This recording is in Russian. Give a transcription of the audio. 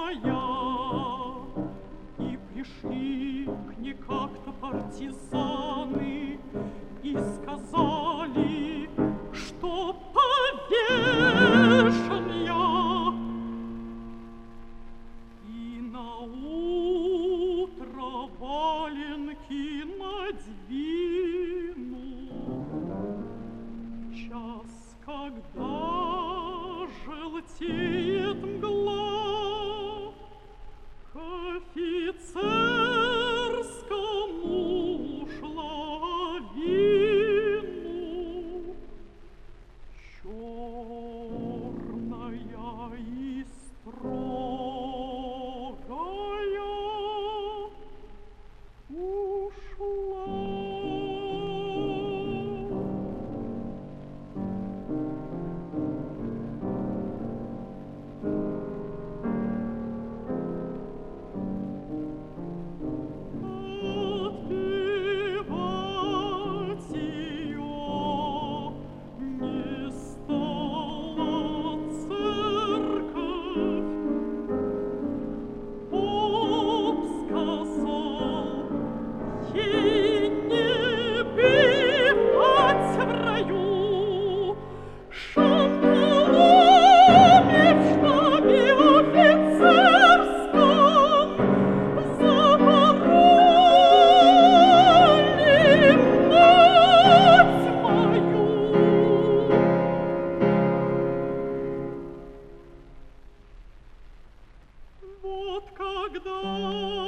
И пришли к ней как-то партизаны и сказали, что повешен я. И наутро валенки надвинул. В час, когда желтеет мгла, к офицерскому шла вину, черная и строгая ушла. Отпевать ее не стала церковь. Поп сказал ей не бывать в раю, шандалами в штабе офицерском забороли мать мою. Вот когда